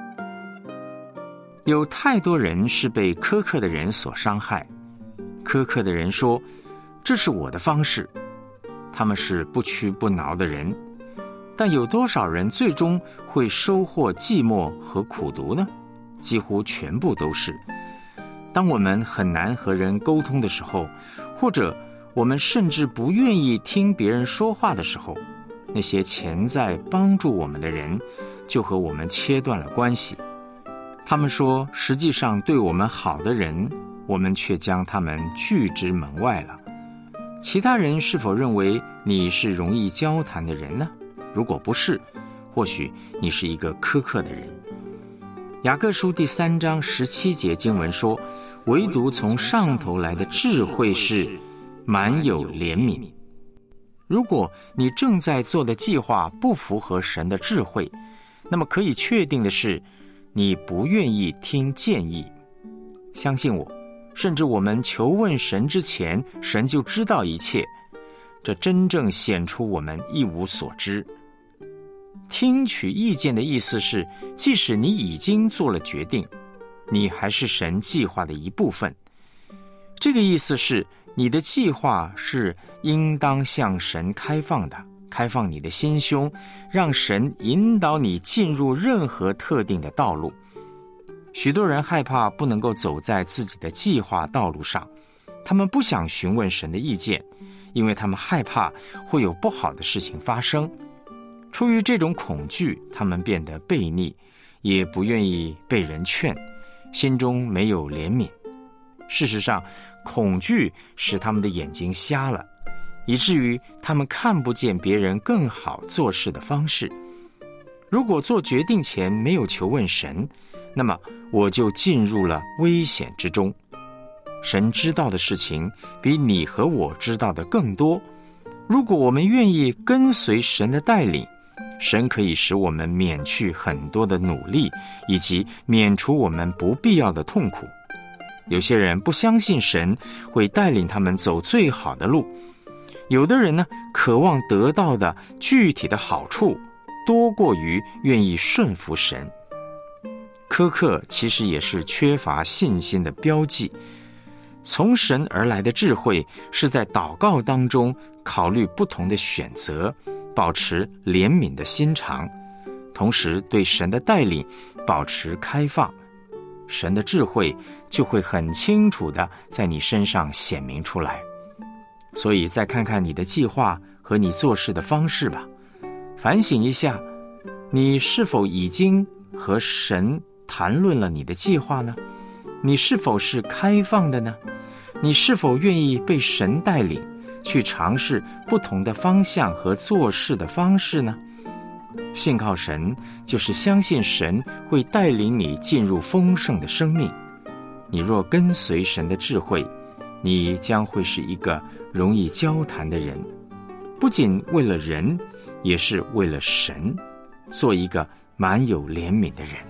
有太多人是被苛刻的人所伤害。苛刻的人说，这是我的方式。他们是不屈不挠的人，但有多少人最终会收获寂寞和苦毒呢？几乎全部都是。当我们很难和人沟通的时候，或者我们甚至不愿意听别人说话的时候，那些潜在帮助我们的人就和我们切断了关系。他们说，实际上对我们好的人，我们却将他们拒之门外了。其他人是否认为你是容易交谈的人呢？如果不是，或许你是一个苛刻的人。雅各书第3章17节经文说，唯独从上头来的智慧是满有怜悯。如果你正在做的计划不符合神的智慧，那么可以确定的是，你不愿意听建议。相信我，甚至我们求问神之前，神就知道一切，这真正显出我们一无所知。听取意见的意思是，即使你已经做了决定，你还是神计划的一部分。这个意思是，你的计划是应当向神开放的，开放你的心胸，让神引导你进入任何特定的道路。许多人害怕不能够走在自己的计划道路上，他们不想询问神的意见，因为他们害怕会有不好的事情发生。出于这种恐惧，他们变得悖逆，也不愿意被人劝，心中没有怜悯。事实上，恐惧使他们的眼睛瞎了，以至于他们看不见别人更好做事的方式。如果做决定前没有求问神，那么我就进入了危险之中。神知道的事情比你和我知道的更多。如果我们愿意跟随神的带领，神可以使我们免去很多的努力，以及免除我们不必要的痛苦。有些人不相信神会带领他们走最好的路，有的人呢，渴望得到的具体的好处多过于愿意顺服神。苛刻其实也是缺乏信心的标记。从神而来的智慧是在祷告当中考虑不同的选择，保持怜悯的心肠，同时对神的带领保持开放，神的智慧就会很清楚地在你身上显明出来。所以再看看你的计划和你做事的方式吧，反省一下，你是否已经和神谈论了你的计划呢？你是否是开放的呢？你是否愿意被神带领去尝试不同的方向和做事的方式呢？信靠神就是相信神会带领你进入丰盛的生命。你若跟随神的智慧，你将会是一个容易交谈的人，不仅为了人，也是为了神，做一个满有怜悯的人。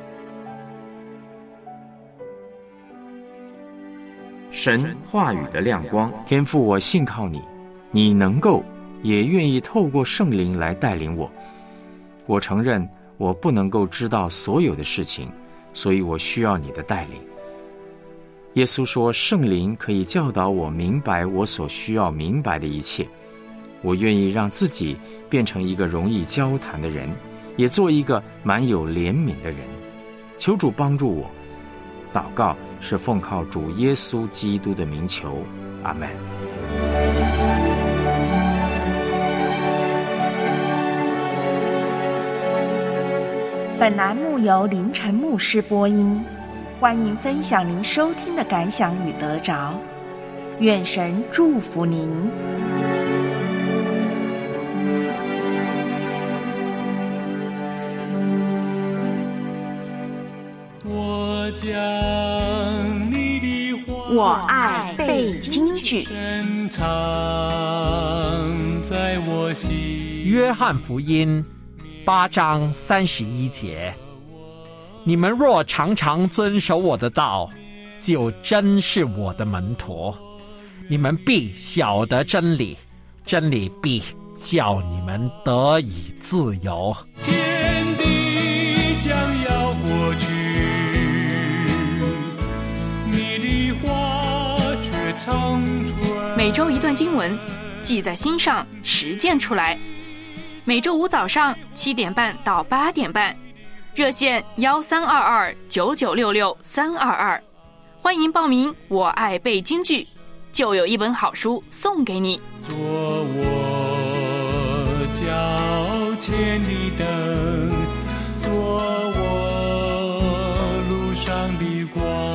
神话语的亮光，天父，我信靠你，你能够也愿意透过圣灵来带领我。我承认我不能够知道所有的事情，所以我需要你的带领。耶稣说，圣灵可以教导我明白我所需要明白的一切。我愿意让自己变成一个容易交谈的人，也做一个满有怜悯的人。求主帮助我， 祷告是奉靠主耶稣基督的名求，阿们。
本栏目由凌晨牧师播音，欢迎分享您收听的感想与得着，愿神祝福您。
我将你的话，
我爱背京剧，
深藏在我心。
约翰福音8章31节，你们若常常遵守我的道，就真是我的门徒，你们必晓得真理，真理必叫你们得以自由。
天地将要过去，你的话却长存。
每周一段经文，记在心上，实践出来。每周五早上7点半到8点半，热线13229966-322，欢迎报名。我爱背京剧，就有一本好书送给你。
做我脚前的灯，做我路上的光。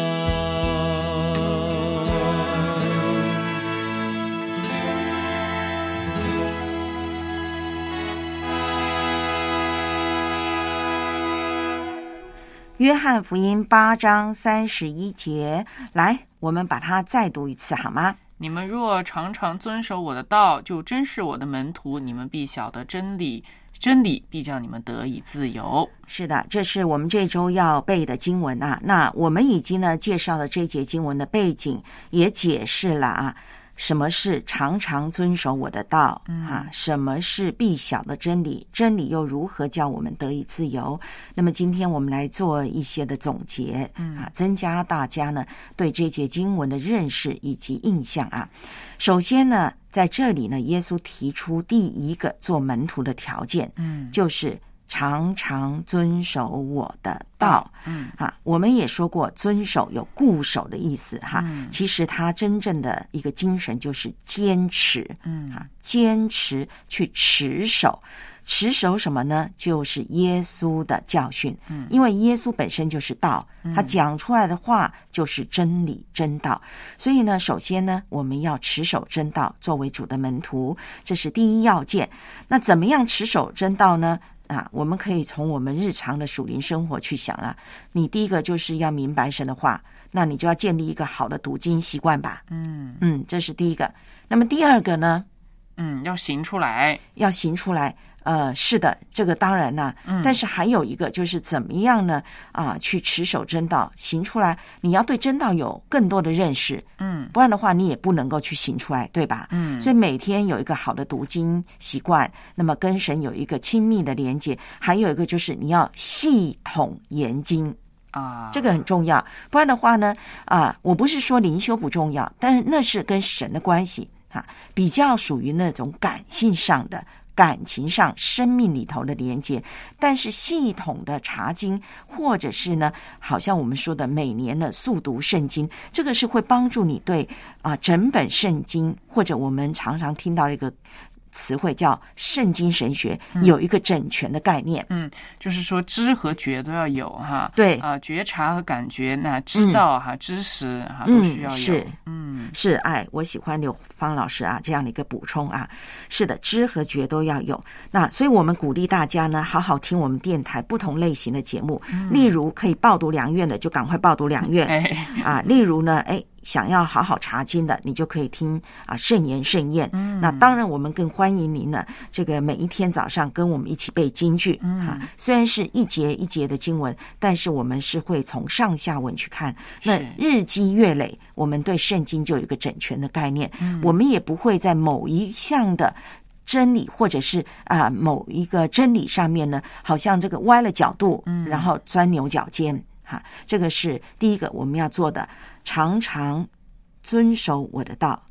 约翰福音8章31节，来，我们把它再读一次好吗？
你们若常常遵守我的道，就真是我的门徒，你们必晓得真理，真理必叫你们得以自由。
是的，这是我们这周要背的经文啊。那我们已经呢介绍了这节经文的背景，也解释了啊什么是常常遵守我的道啊？什么是必晓的真理？真理又如何叫我们得以自由？那么今天我们来做一些的总结啊，增加大家呢对这节经文的认识以及印象啊。首先呢，在这里呢，耶稣提出第一个做门徒的条件，就是常常遵守我的道。我们也说过，遵守有固守的意思哈。其实它真正的一个精神就是坚持，坚持去持守。持守什么呢？就是耶稣的教训。因为耶稣本身就是道，他讲出来的话就是真理真道。所以呢，首先呢，我们要持守真道，作为主的门徒，这是第一要件。那怎么样持守真道呢？我们可以从我们日常的属灵生活去想了。你第一个就是要明白神的话，那你就要建立一个好的读经习惯吧。这是第一个。那么第二个呢？
要行出来，
要行出来。是的，这个当然啦。但是还有一个就是怎么样呢？去持守真道，行出来。你要对真道有更多的认识，不然的话你也不能够去行出来，对吧？所以每天有一个好的读经习惯，那么跟神有一个亲密的连接，还有一个就是你要系统研经这个很重要。不然的话呢，我不是说灵修不重要，但是那是跟神的关系比较属于那种感性上的。感情上生命里头的连接，但是系统的查经或者是呢，好像我们说的每年的速读圣经，这个是会帮助你对整本圣经，或者我们常常听到一个词汇叫圣经神学，有一个整全的概念。
就是说知和觉都要有哈。
对
觉察和感觉，那知道知识都需要有。
是我喜欢刘芳老师这样的一个补充是的，知和觉都要有。那所以我们鼓励大家呢，好好听我们电台不同类型的节目，例如可以报读良院的就赶快报读良院例如呢想要好好查经的，你就可以听圣言圣宴。那当然我们更欢迎您呢，这个每一天早上跟我们一起背京剧虽然是一节一节的经文，但是我们是会从上下文去看，那日积月累，我们对圣经就有一个整全的概念。我们也不会在某一项的真理或者是某一个真理上面呢，好像这个歪了角度，然后钻牛角尖这个是第一个我们要做的，常常遵守我的道。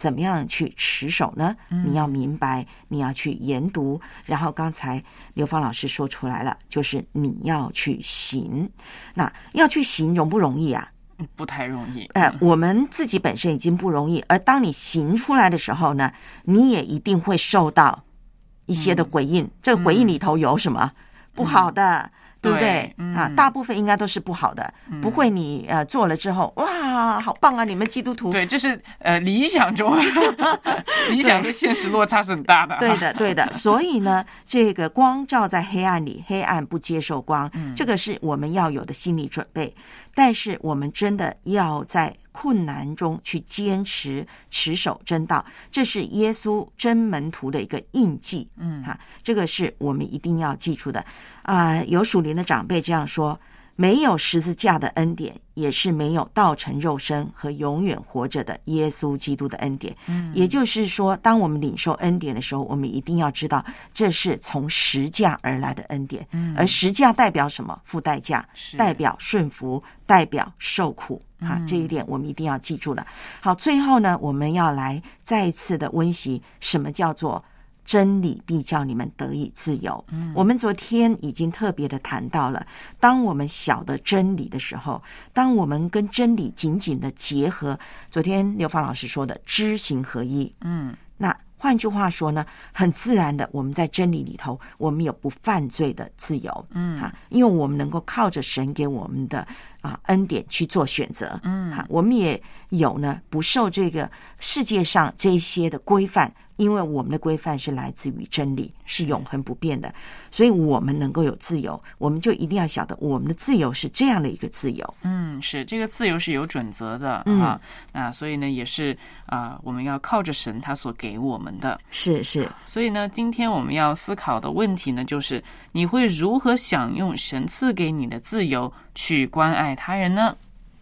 怎么样去持守呢？你要明白，你要去研读，然后刚才刘芳老师说出来了，就是你要去行。那要去行容不容易啊？
不太容易。
我们自己本身已经不容易，而当你行出来的时候呢，你也一定会受到一些的回应。这个回应里头有什么？不好的。对不对？大部分应该都是不好的，不会你做了之后，哇，好棒啊！你们基督徒，
对，这是理想中，理想跟现实落差是很大的。
对的，对的。所以呢，这个光照在黑暗里，黑暗不接受光，这个是我们要有的心理准备。但是我们真的要在困难中去坚持持守真道，这是耶稣真门徒的一个印记。这个是我们一定要记住的。有属灵的长辈这样说：没有十字架的恩典，也是没有道成肉身和永远活着的耶稣基督的恩典。也就是说，当我们领受恩典的时候，我们一定要知道这是从十架而来的恩典。而十架代表什么？付代价，代表顺服，代表受苦。这一点我们一定要记住了。好，最后呢，我们要来再一次的温习什么叫做真理必叫你们得以自由。我们昨天已经特别的谈到了，当我们晓得真理的时候，当我们跟真理紧紧的结合，昨天刘芳老师说的知行合一。那换句话说呢，很自然的，我们在真理里头，我们有不犯罪的自由。因为我们能够靠着神给我们的恩典去做选择。我们也有呢不受这个世界上这些的规范，因为我们的规范是来自于真理，是永恒不变的，所以我们能够有自由，我们就一定要晓得我们的自由是这样的一个自由。
是这个自由是有准则的那所以呢也是我们要靠着神他所给我们的。
是
所以呢今天我们要思考的问题呢，就是你会如何享用神赐给你的自由去关爱他人呢？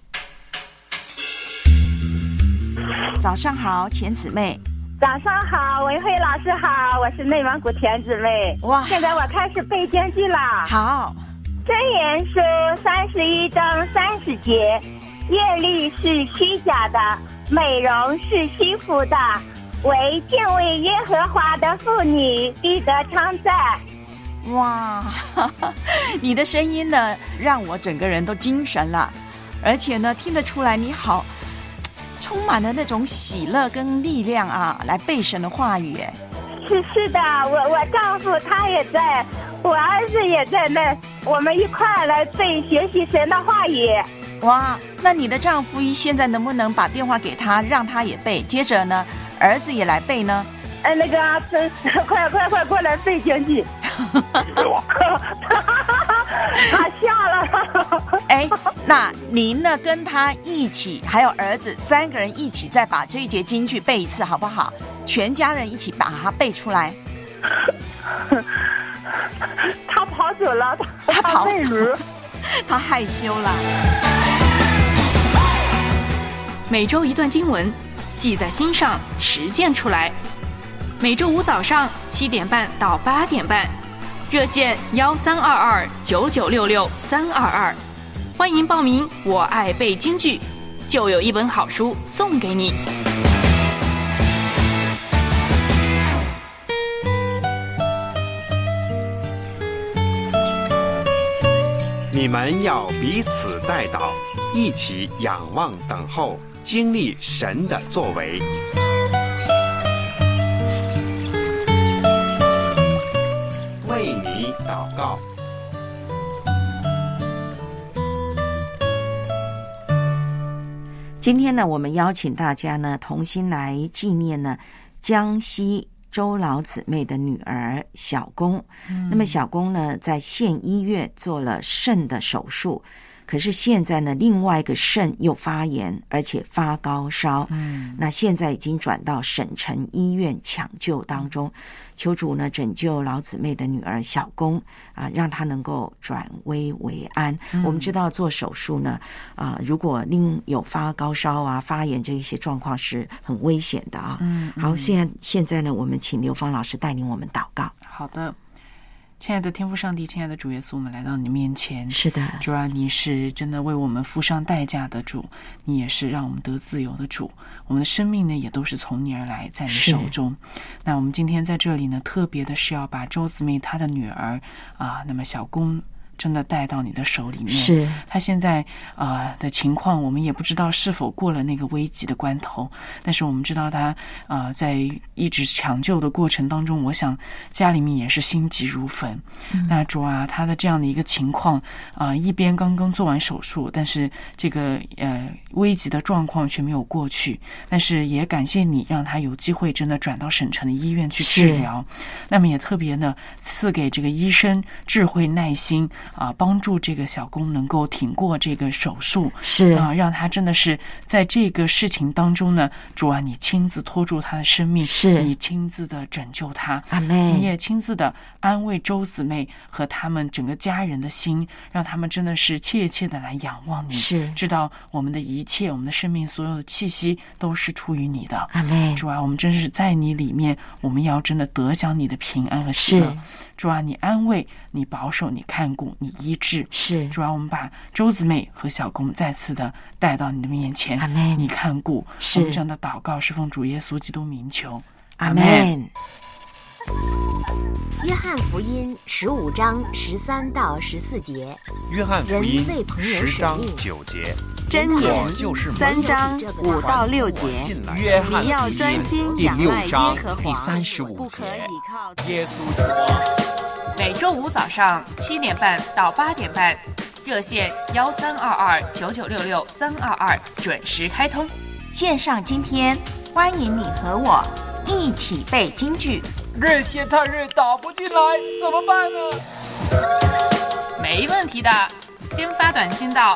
早上好，钱姊妹。
早上好，文慧老师好，我是内蒙古田姊妹。
哇，
现在我开始背经句了。
好，
箴言书31章30节，艳丽是虚假的，美容是虚浮的，唯敬畏耶和华的妇女必得称赞。
哇，你的声音呢，让我整个人都精神了，而且呢，听得出来你好充满了那种喜乐跟力量来背神的话语。
是的，我丈夫他也在，我儿子也在那，我们一块来背学习神的话语。
哇，那你的丈夫现在能不能把电话给他，让他也背？接着呢，儿子也来背呢？
那个，快过来背经句。他笑了。
那您呢跟他一起，还有儿子3个人一起再把这一节经句背一次好不好？全家人一起把它背出来。
他跑走了，
他跑走了，他害羞了。
每周一段经文，记在心上，实践出来。每周五早上7点半到8点半，热线132299662322，欢迎报名。我爱背京剧，就有一本好书送给你。
你们要彼此代祷，一起仰望等候，经历神的作为。为你祷告。
今天呢，我们邀请大家呢，同心来纪念呢江西周老姊妹的女儿小公。那么小公呢，在县医院做了肾的手术，可是现在呢，另外一个肾又发炎，而且发高烧。那现在已经转到省城医院抢救当中，求主呢拯救老姊妹的女儿小公让她能够转危为安。我们知道做手术呢如果另有发高烧发炎这一些状况是很危险的好，现在呢，我们请刘芳老师带领我们祷告。
好的。 亲爱的天父上帝，亲爱的主耶稣，我们来到你面前。
是的，
主啊，你是真的为我们付上代价的主，你也是让我们得自由的主。我们的生命呢，也都是从你而来，在你手中。那我们今天在这里呢，特别的是要把周姊妹她的女儿那么小公真的带到你的手里面。
是
他现在的情况，我们也不知道是否过了那个危急的关头，但是我们知道他在一直抢救的过程当中，我想家里面也是心急如焚。那主啊，他的这样的一个情况一边刚刚做完手术，但是这个危急的状况却没有过去，但是也感谢你让他有机会真的转到省城的医院去治疗。那么也特别呢赐给这个医生智慧耐心帮助这个小公能够挺过这个手术，
是
让他真的是在这个事情当中呢，主啊，你亲自拖住他的生命，
是
你亲自的拯救他，
阿们，
你也亲自的安慰周姊妹和他们整个家人的心，让他们真的是切切的来仰望你，
是
知道我们的一切，我们的生命所有的气息都是出于你的。
阿们，
主啊，我们真是在你里面，我们要真的得享你的平安和喜乐。主啊，你安慰，你保守，你看顾，你医治。
是
主啊，我们把周姊妹和小公再次的带到你的面前，
阿们，
你看顾。
是
我们这样的祷告是奉主耶稣基督名求，
阿们。
约翰福音15章13到14节，
约翰福音10章9节，
箴言3章5到6节，你要专心仰赖耶和华，
第35
不可倚靠
耶稣说。
每周五早上7点半到8点半，热线13229966-322准时开通。
线上今天，欢迎你和我一起背京剧。
热线太热打不进来，怎么办呢？
没问题的，先发短信到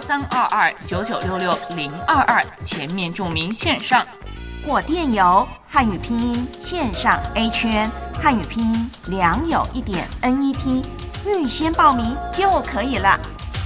13229966-022，前面注明线上。
或电邮汉语拼音线上 A 圈，汉语拼音良友1.net， 预先报名就可以了。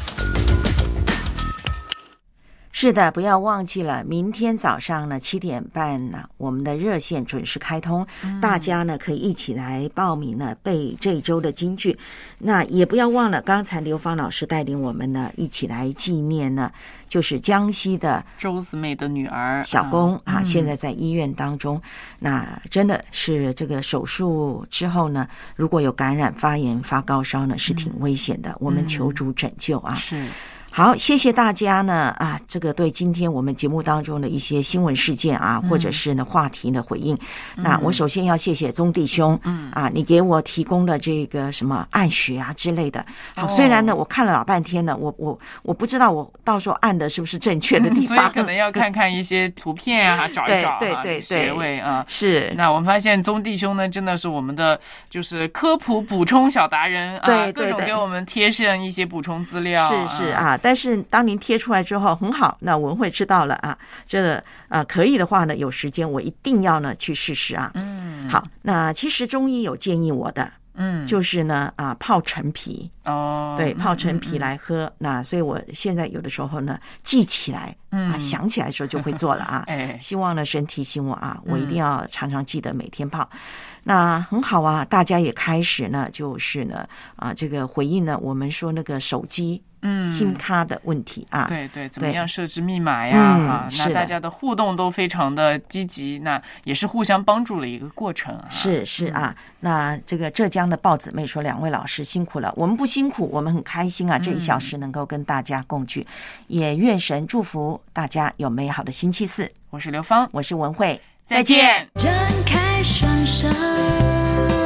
是的，不要忘记了，明天早上呢7点半呢，我们的热线准时开通，大家呢可以一起来报名呢背这一周的京剧。那也不要忘了，刚才刘芳老师带领我们呢一起来纪念呢，就是江西的
周姊妹的女儿
小公现在在医院当中。那真的是这个手术之后呢，如果有感染、发炎、发高烧呢，是挺危险的。我们求主拯救啊！
是。
好，谢谢大家呢这个对今天我们节目当中的一些新闻事件或者是呢话题的回应。那我首先要谢谢宗弟兄，你给我提供了这个什么按穴之类的。好，虽然呢我看了老半天呢，我不知道我到时候按的是不是正确的地方，
所以可能要看看一些图片找一找
对
穴位
是。
那我们发现宗弟兄呢真的是我们的就是科普补充小达人
对，
各种给我们贴上一些补充资料。
是但是当您贴出来之后很好，那文慧知道了这个可以的话呢，有时间我一定要呢去试试好，那其实中医有建议我的就是呢泡陈皮对，泡陈皮来喝。那所以我现在有的时候呢记起来想起来的时候就会做了希望呢神提醒我我一定要常常记得每天泡。那很好大家也开始呢就是呢这个回应呢我们说那个手机新卡的问题
对，怎么样设置密码呀那大家的互动都非常的积极，那也是互相帮助的一个过程
是那这个浙江的豹姊妹说2位老师辛苦了，我们不辛苦，我们很开心这1小时能够跟大家共聚，也愿神祝福大家有美好的星期四。
我是刘芳，
我是文慧，
再见。
张开双手